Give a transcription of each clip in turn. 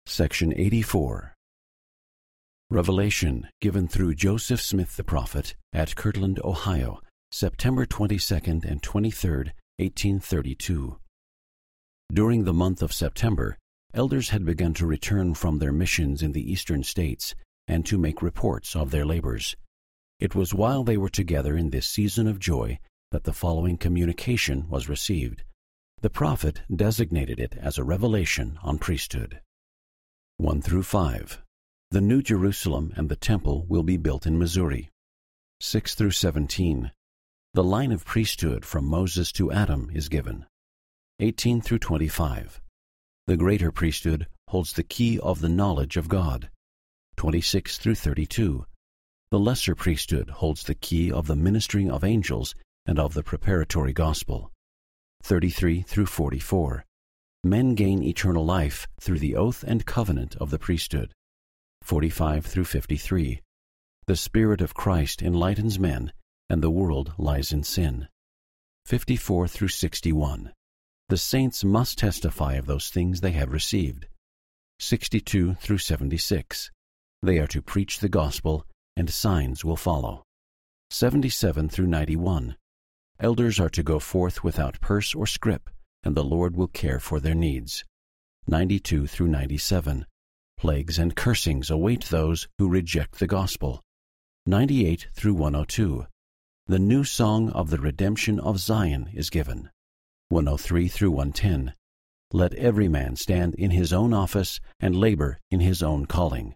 Section 84. Revelation given through Joseph Smith the prophet at Kirtland, Ohio, September 22nd and 23rd, 1832. During the month of September, elders had begun to return from their missions in the eastern states and to make reports of their labors. It was while they were together in this season of joy that the following communication was received. The prophet designated it as a revelation on priesthood. 1 through 5. The New Jerusalem and the Temple will be built in Missouri. 6 through 17. The line of priesthood from Moses to Adam is given. 18 through 25. The greater priesthood holds the key of the knowledge of God. 26 through 32. The lesser priesthood holds the key of the ministering of angels and of the preparatory gospel. 33 through 44. Men gain eternal life through the oath and covenant of the priesthood. 45 through 53. The Spirit of Christ enlightens men, and the world lies in sin. 54 through 61. The saints must testify of those things they have received. 62 through 76. They are to preach the gospel, and signs will follow. 77 through 91. Elders are to go forth without purse or scrip, and the Lord will care for their needs. 92 through 97. Plagues and cursings await those who reject the gospel. 98 through 102. The new song of the redemption of Zion is given. 103 through 110. Let every man stand in his own office and labor in his own calling.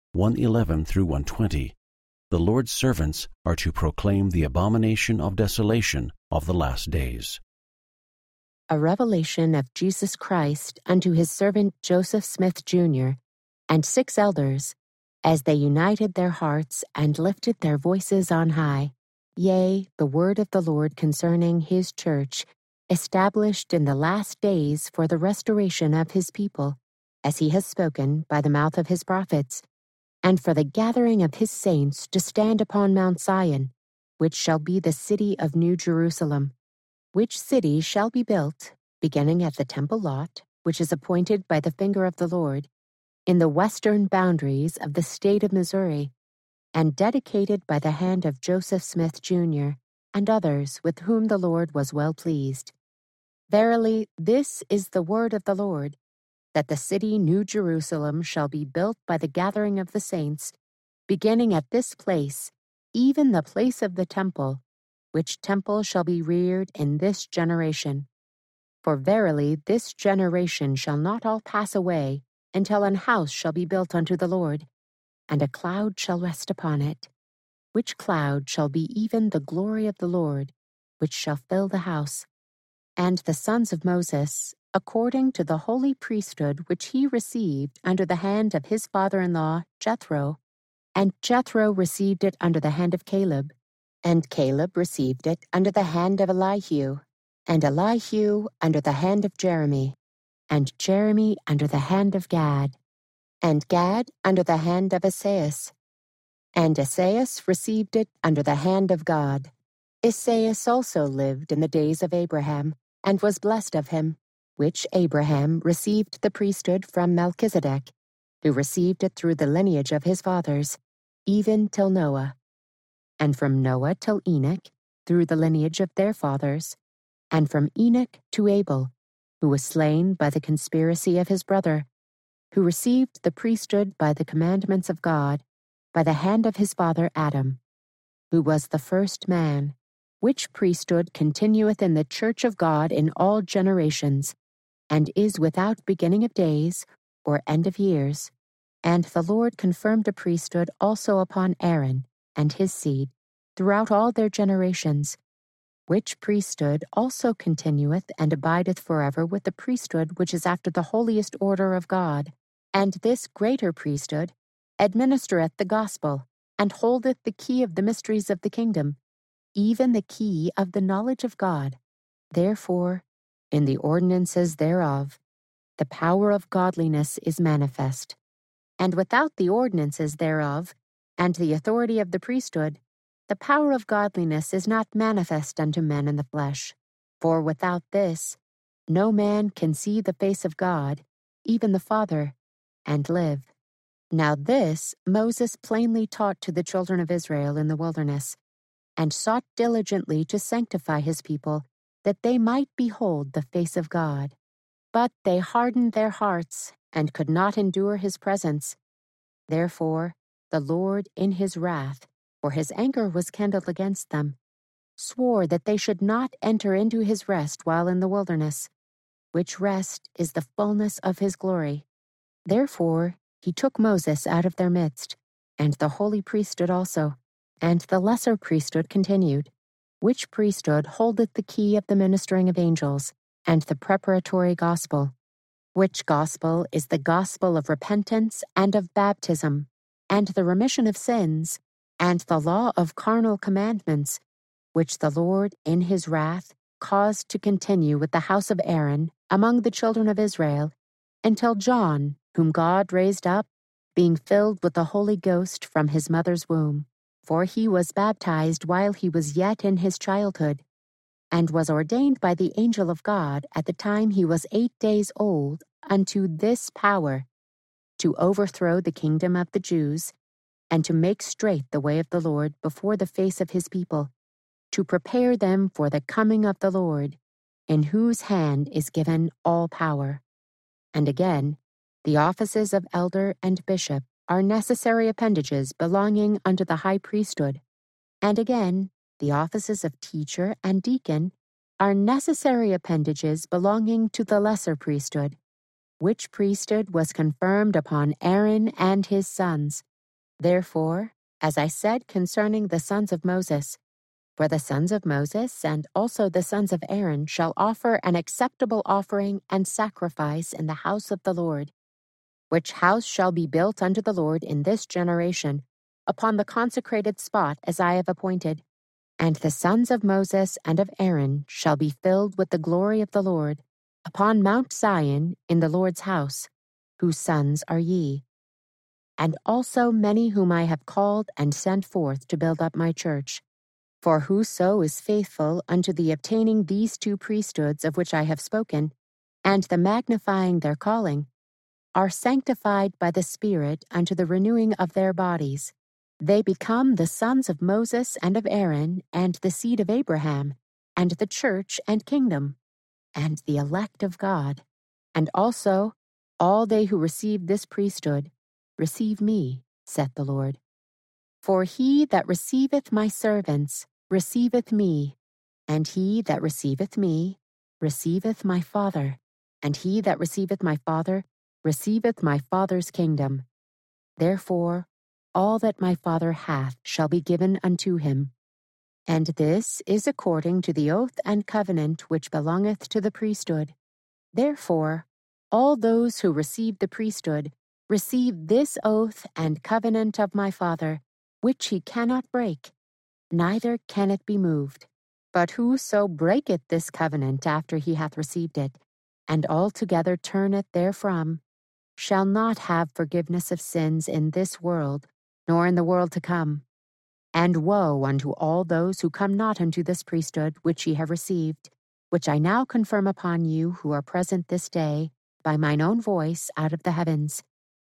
111 through 120. The Lord's servants are to proclaim the abomination of desolation of the last days. A revelation of Jesus Christ unto his servant Joseph Smith, Jr., and 6 elders, as they united their hearts and lifted their voices on high. Yea, the word of the Lord concerning his church, established in the last days for the restoration of his people, as he has spoken by the mouth of his prophets, and for the gathering of his saints to stand upon Mount Zion, which shall be the city of New Jerusalem, which city shall be built, beginning at the temple lot, which is appointed by the finger of the Lord, in the western boundaries of the state of Missouri, and dedicated by the hand of Joseph Smith, Jr., and others with whom the Lord was well pleased. Verily, this is the word of the Lord, that the city New Jerusalem shall be built by the gathering of the saints, beginning at this place, even the place of the temple, which temple shall be reared in this generation. For verily this generation shall not all pass away, until an house shall be built unto the Lord, and a cloud shall rest upon it, which cloud shall be even the glory of the Lord, which shall fill the house. And the sons of Moses, according to the holy priesthood which he received under the hand of his father-in-law Jethro, and Jethro received it under the hand of Caleb, and Caleb received it under the hand of Elihu, and Elihu under the hand of Jeremy, and Jeremy under the hand of Gad, and Gad under the hand of Esaias, and Esaias received it under the hand of God. Esaias also lived in the days of Abraham, and was blessed of him, which Abraham received the priesthood from Melchizedek, who received it through the lineage of his fathers, even till Noah, and from Noah till Enoch, through the lineage of their fathers, and from Enoch to Abel, who was slain by the conspiracy of his brother, who received the priesthood by the commandments of God, by the hand of his father Adam, who was the first man, which priesthood continueth in the church of God in all generations, and is without beginning of days or end of years. And the Lord confirmed a priesthood also upon Aaron and his seed throughout all their generations, which priesthood also continueth and abideth forever with the priesthood which is after the holiest order of God. And this greater priesthood administereth the gospel, and holdeth the key of the mysteries of the kingdom, even the key of the knowledge of God. Therefore, in the ordinances thereof, the power of godliness is manifest. And without the ordinances thereof, and the authority of the priesthood, the power of godliness is not manifest unto men in the flesh. For without this, no man can see the face of God, even the Father. and live. Now this Moses plainly taught to the children of Israel in the wilderness, and sought diligently to sanctify his people, that they might behold the face of God. But they hardened their hearts, and could not endure his presence. Therefore the Lord in his wrath, for his anger was kindled against them, swore that they should not enter into his rest while in the wilderness, which rest is the fullness of his glory. Therefore he took Moses out of their midst, and the holy priesthood also, and the lesser priesthood continued, which priesthood holdeth the key of the ministering of angels, and the preparatory gospel, which gospel is the gospel of repentance and of baptism, and the remission of sins, and the law of carnal commandments, which the Lord in his wrath caused to continue with the house of Aaron among the children of Israel, until John, whom God raised up, being filled with the Holy Ghost from his mother's womb. For he was baptized while he was yet in his childhood, and was ordained by the angel of God at the time he was 8 days old unto this power, to overthrow the kingdom of the Jews, and to make straight the way of the Lord before the face of his people, to prepare them for the coming of the Lord, in whose hand is given all power. And again, the offices of elder and bishop are necessary appendages belonging unto the high priesthood. And again, the offices of teacher and deacon are necessary appendages belonging to the lesser priesthood, which priesthood was confirmed upon Aaron and his sons. Therefore, as I said concerning the sons of Moses, for the sons of Moses and also the sons of Aaron shall offer an acceptable offering and sacrifice in the house of the Lord, which house shall be built unto the Lord in this generation, upon the consecrated spot as I have appointed. And the sons of Moses and of Aaron shall be filled with the glory of the Lord, upon Mount Zion in the Lord's house, whose sons are ye. And also many whom I have called and sent forth to build up my church. For whoso is faithful unto the obtaining these 2 priesthoods of which I have spoken, and the magnifying their calling, are sanctified by the Spirit unto the renewing of their bodies. They become the sons of Moses and of Aaron, and the seed of Abraham, and the church and kingdom, and the elect of God. And also all they who receive this priesthood receive me, saith the Lord. For he that receiveth my servants receiveth me, and he that receiveth me receiveth my Father, and he that receiveth my Father receiveth my Father's kingdom. Therefore all that my Father hath shall be given unto him. And this is according to the oath and covenant which belongeth to the priesthood. Therefore all those who receive the priesthood receive this oath and covenant of my Father, which he cannot break, neither can it be moved. But whoso breaketh this covenant after he hath received it, and altogether turneth therefrom, shall not have forgiveness of sins in this world, nor in the world to come. And woe unto all those who come not unto this priesthood which ye have received, which I now confirm upon you who are present this day, by mine own voice out of the heavens.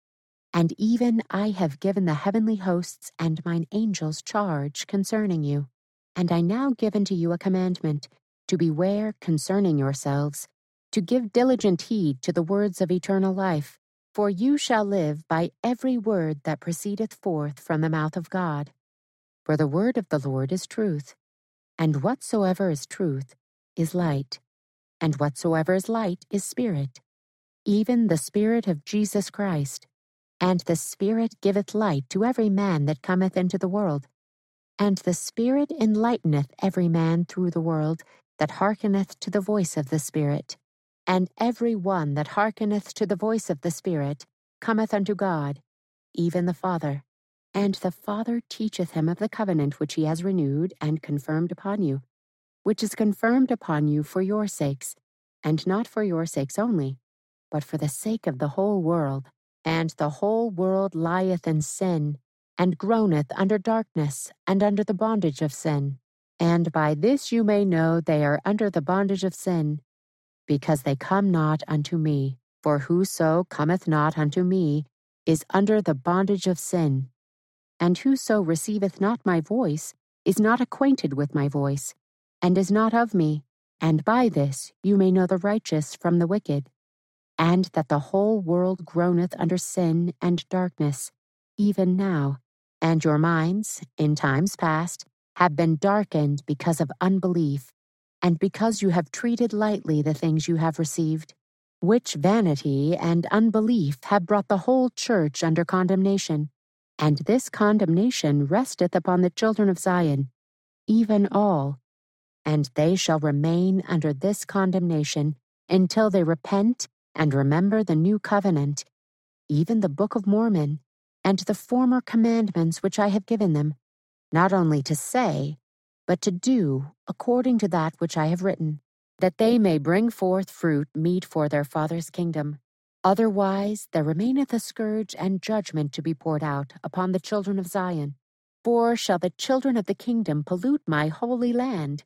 And even I have given the heavenly hosts and mine angels charge concerning you. And I now give unto you a commandment, to beware concerning yourselves, to give diligent heed to the words of eternal life, for you shall live by every word that proceedeth forth from the mouth of God. For the word of the Lord is truth, and whatsoever is truth is light, and whatsoever is light is spirit, even the Spirit of Jesus Christ. And the Spirit giveth light to every man that cometh into the world. And the Spirit enlighteneth every man through the world that hearkeneth to the voice of the Spirit. And every one that hearkeneth to the voice of the Spirit cometh unto God, even the Father. And the Father teacheth him of the covenant which he has renewed and confirmed upon you, which is confirmed upon you for your sakes, and not for your sakes only, but for the sake of the whole world. And the whole world lieth in sin, and groaneth under darkness, and under the bondage of sin. And by this you may know they are under the bondage of sin, because they come not unto me. For whoso cometh not unto me is under the bondage of sin. And whoso receiveth not my voice is not acquainted with my voice, and is not of me. And by this you may know the righteous from the wicked, and that the whole world groaneth under sin and darkness, even now. And your minds, in times past, have been darkened because of unbelief, and because you have treated lightly the things you have received, which vanity and unbelief have brought the whole church under condemnation. And this condemnation resteth upon the children of Zion, even all. And they shall remain under this condemnation until they repent and remember the new covenant, even the Book of Mormon, and the former commandments which I have given them, not only to say, but to do according to that which I have written, that they may bring forth fruit meet for their Father's kingdom. Otherwise there remaineth a scourge and judgment to be poured out upon the children of Zion. For shall the children of the kingdom pollute my holy land?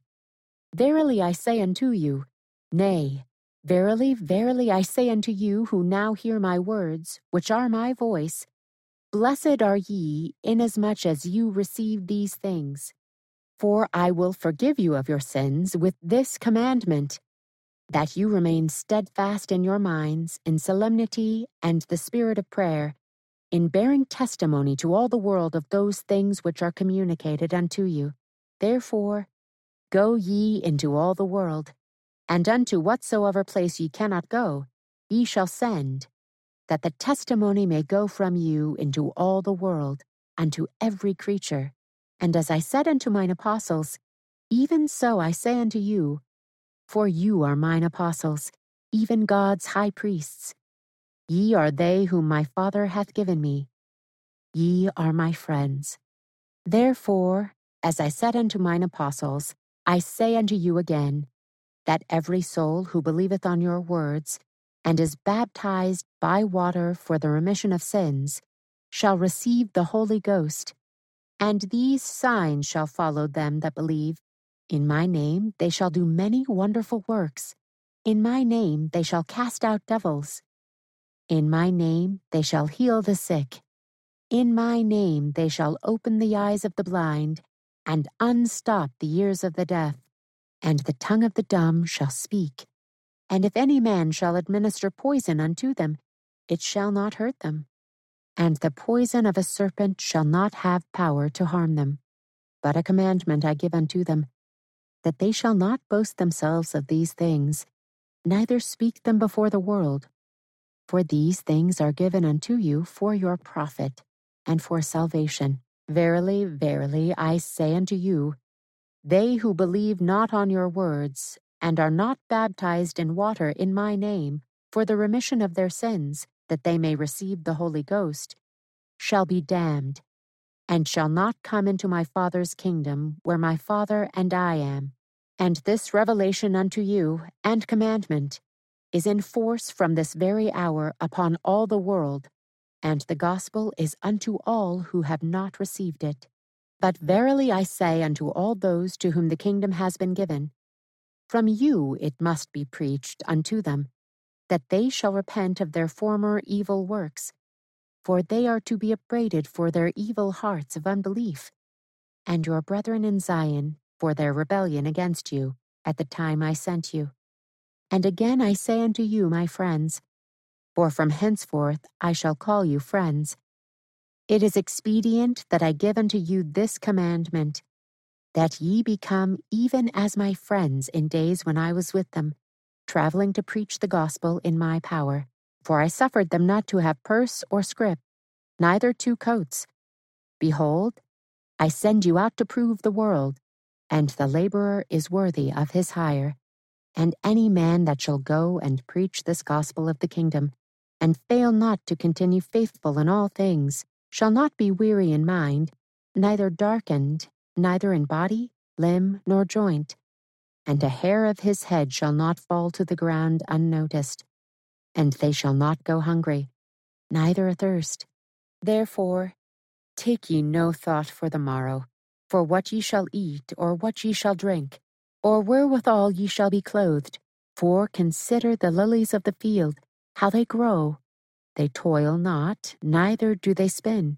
Verily I say unto you, nay, verily, verily I say unto you who now hear my words, which are my voice, blessed are ye, inasmuch as you receive these things. For I will forgive you of your sins with this commandment, that you remain steadfast in your minds, in solemnity and the spirit of prayer, in bearing testimony to all the world of those things which are communicated unto you. Therefore, go ye into all the world, and unto whatsoever place ye cannot go, ye shall send, that the testimony may go from you into all the world, unto every creature. And as I said unto mine apostles, even so I say unto you, for you are mine apostles, even God's high priests. Ye are they whom my Father hath given me. Ye are my friends. Therefore, as I said unto mine apostles, I say unto you again, that every soul who believeth on your words, and is baptized by water for the remission of sins, shall receive the Holy Ghost. And these signs shall follow them that believe. In my name they shall do many wonderful works. In my name they shall cast out devils. In my name they shall heal the sick. In my name they shall open the eyes of the blind, and unstop the ears of the deaf. And the tongue of the dumb shall speak. And if any man shall administer poison unto them, it shall not hurt them. And the poison of a serpent shall not have power to harm them. But a commandment I give unto them, that they shall not boast themselves of these things, neither speak them before the world. For these things are given unto you for your profit, and for salvation. Verily, verily, I say unto you, they who believe not on your words, and are not baptized in water in my name, for the remission of their sins, that they may receive the Holy Ghost, shall be damned, and shall not come into my Father's kingdom, where my Father and I am. And this revelation unto you, and commandment, is in force from this very hour upon all the world, and the gospel is unto all who have not received it. But verily I say unto all those to whom the kingdom has been given, from you it must be preached unto them, that they shall repent of their former evil works, for they are to be upbraided for their evil hearts of unbelief, and your brethren in Zion for their rebellion against you at the time I sent you. And again I say unto you, my friends, for from henceforth I shall call you friends, it is expedient that I give unto you this commandment, that ye become even as my friends in days when I was with them, traveling to preach the gospel in my power. For I suffered them not to have purse or scrip, neither 2 coats. Behold, I send you out to prove the world, and the laborer is worthy of his hire. And any man that shall go and preach this gospel of the kingdom, and fail not to continue faithful in all things, shall not be weary in mind, neither darkened, neither in body, limb, nor joint. And a hair of his head shall not fall to the ground unnoticed. And they shall not go hungry, neither athirst. Therefore, take ye no thought for the morrow, for what ye shall eat, or what ye shall drink, or wherewithal ye shall be clothed. For consider the lilies of the field, how they grow. They toil not, neither do they spin.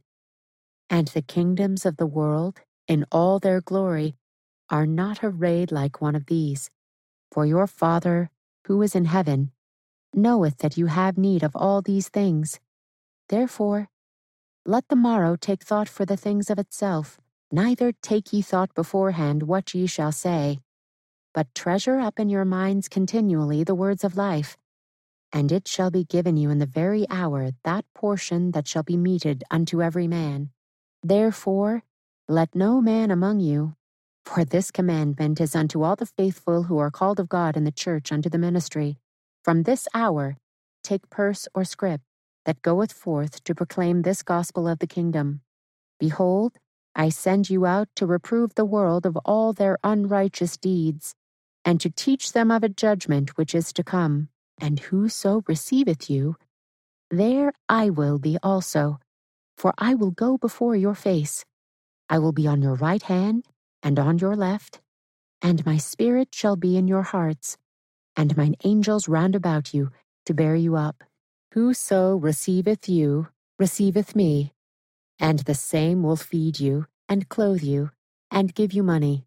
And the kingdoms of the world, in all their glory, are not arrayed like one of these. For your Father, who is in heaven, knoweth that you have need of all these things. Therefore, let the morrow take thought for the things of itself. Neither take ye thought beforehand what ye shall say, but treasure up in your minds continually the words of life, and it shall be given you in the very hour that portion that shall be meted unto every man. Therefore, let no man among you, for this commandment is unto all the faithful who are called of God in the church unto the ministry, from this hour take purse or scrip, that goeth forth to proclaim this gospel of the kingdom. Behold, I send you out to reprove the world of all their unrighteous deeds, and to teach them of a judgment which is to come. And whoso receiveth you, there I will be also, for I will go before your face. I will be on your right hand and on your left, and my spirit shall be in your hearts, and mine angels round about you, to bear you up. Whoso receiveth you, receiveth me, and the same will feed you, and clothe you, and give you money.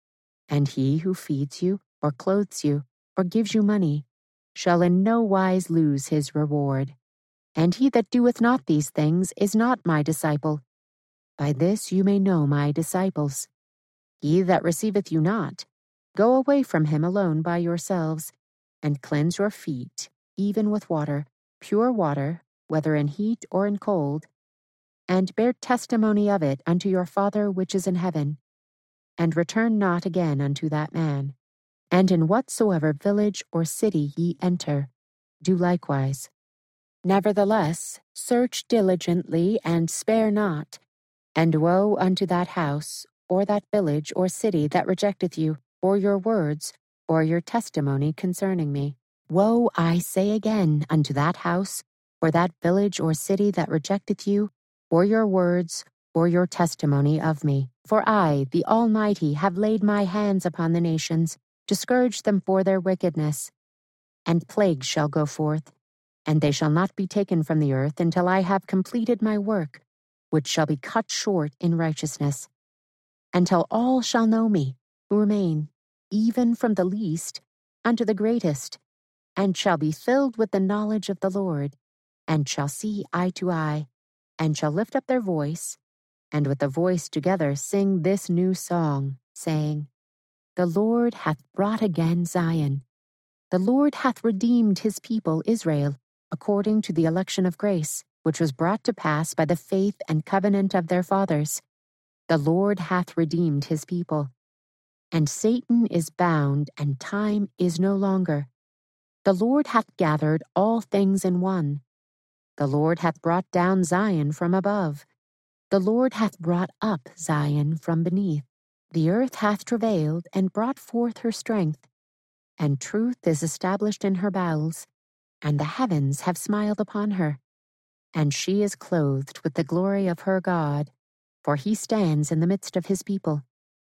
And he who feeds you, or clothes you, or gives you money, shall in no wise lose his reward. And he that doeth not these things is not my disciple. By this you may know my disciples. He that receiveth you not, go away from him alone by yourselves, and cleanse your feet, even with water, pure water, whether in heat or in cold, and bear testimony of it unto your Father which is in heaven. And return not again unto that man. And in whatsoever village or city ye enter, do likewise. Nevertheless, search diligently and spare not, and woe unto that house, or that village or city that rejecteth you, or your words, or your testimony concerning me. Woe, I say again, unto that house, or that village or city that rejecteth you, or your words, or your testimony of me. For I, the Almighty, have laid my hands upon the nations, to scourge them for their wickedness. And plagues shall go forth, and they shall not be taken from the earth until I have completed my work, which shall be cut short in righteousness, until all shall know me, who remain, even from the least unto the greatest, and shall be filled with the knowledge of the Lord, and shall see eye to eye, and shall lift up their voice, and with the voice together sing this new song, saying, The Lord hath brought again Zion. The Lord hath redeemed his people Israel, according to the election of grace, which was brought to pass by the faith and covenant of their fathers. The Lord hath redeemed his people. And Satan is bound, and time is no longer. The Lord hath gathered all things in one. The Lord hath brought down Zion from above. The Lord hath brought up Zion from beneath. The earth hath travailed and brought forth her strength, and truth is established in her bowels, and the heavens have smiled upon her. And she is clothed with the glory of her God, for he stands in the midst of his people.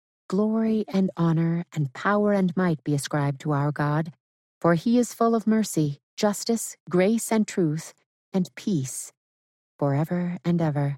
Glory and honor and power and might be ascribed to our God, for he is full of mercy, justice, grace, and truth, and peace, forever and ever.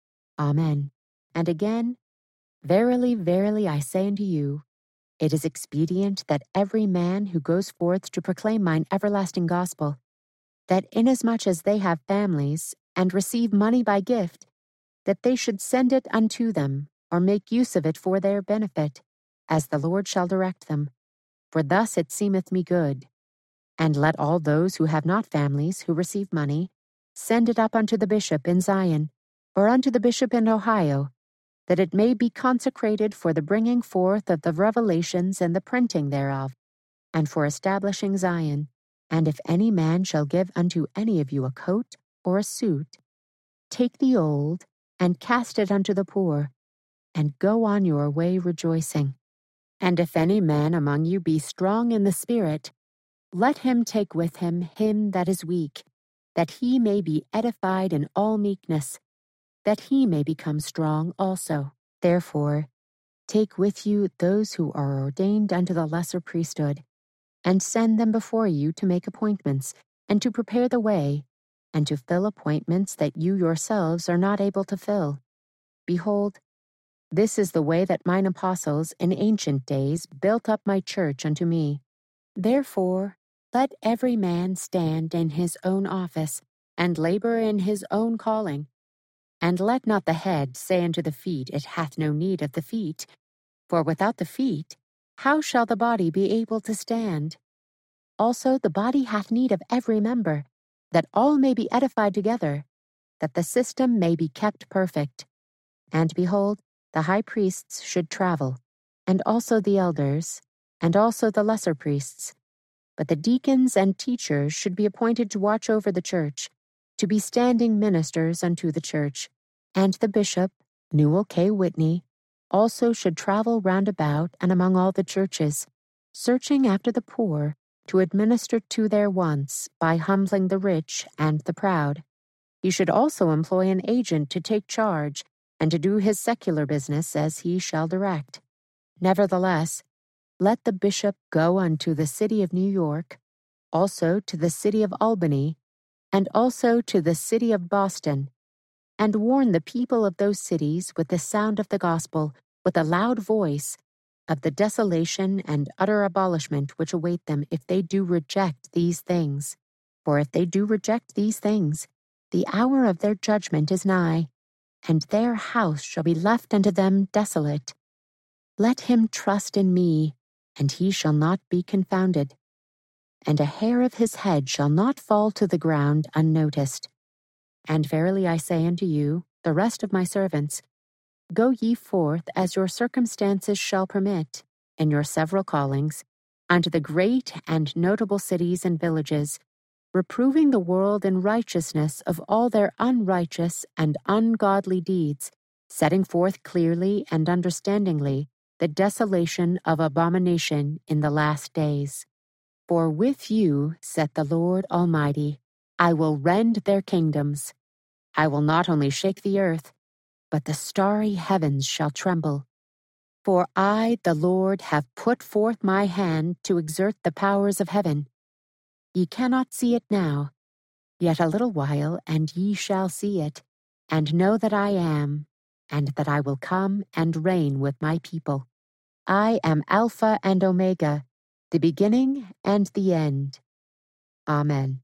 Amen. And again, Verily, verily, I say unto you, it is expedient that every man who goes forth to proclaim mine everlasting gospel, that inasmuch as they have families, and receive money by gift, that they should send it unto them, or make use of it for their benefit, as the Lord shall direct them. For thus it seemeth me good. And let all those who have not families, who receive money, send it up unto the bishop in Zion, or unto the bishop in Ohio, that it may be consecrated for the bringing forth of the revelations and the printing thereof, and for establishing Zion. And if any man shall give unto any of you a coat or a suit, take the old, and cast it unto the poor, and go on your way rejoicing. And if any man among you be strong in the spirit, let him take with him that is weak, that he may be edified in all meekness, that he may become strong also. Therefore, take with you those who are ordained unto the lesser priesthood, and send them before you to make appointments, and to prepare the way, and to fill appointments that you yourselves are not able to fill. Behold, this is the way that mine apostles in ancient days built up my church unto me. Therefore, let every man stand in his own office, and labor in his own calling. And let not the head say unto the feet, It hath no need of the feet. For without the feet, how shall the body be able to stand? Also the body hath need of every member, that all may be edified together, that the system may be kept perfect. And behold, the high priests should travel, and also the elders, and also the lesser priests. But the deacons and teachers should be appointed to watch over the church, to be standing ministers unto the church. And the bishop, Newell K. Whitney, also should travel round about and among all the churches, searching after the poor, to administer to their wants by humbling the rich and the proud. He should also employ an agent to take charge, and to do his secular business as he shall direct. Nevertheless, let the bishop go unto the city of New York, also to the city of Albany, and also to the city of Boston, and warn the people of those cities with the sound of the gospel, with a loud voice, of the desolation and utter abolishment which await them if they do reject these things. For if they do reject these things, the hour of their judgment is nigh, and their house shall be left unto them desolate. Let him trust in me, and he shall not be confounded. And a hair of his head shall not fall to the ground unnoticed. And verily I say unto you, the rest of my servants, go ye forth as your circumstances shall permit, in your several callings, unto the great and notable cities and villages, reproving the world in righteousness of all their unrighteous and ungodly deeds, setting forth clearly and understandingly the desolation of abomination in the last days. For with you, saith the Lord Almighty, I will rend their kingdoms. I will not only shake the earth, but the starry heavens shall tremble. For I, the Lord, have put forth my hand to exert the powers of heaven. Ye cannot see it now, yet a little while, and ye shall see it, and know that I am, and that I will come and reign with my people. I am Alpha and Omega, the beginning and the end. Amen.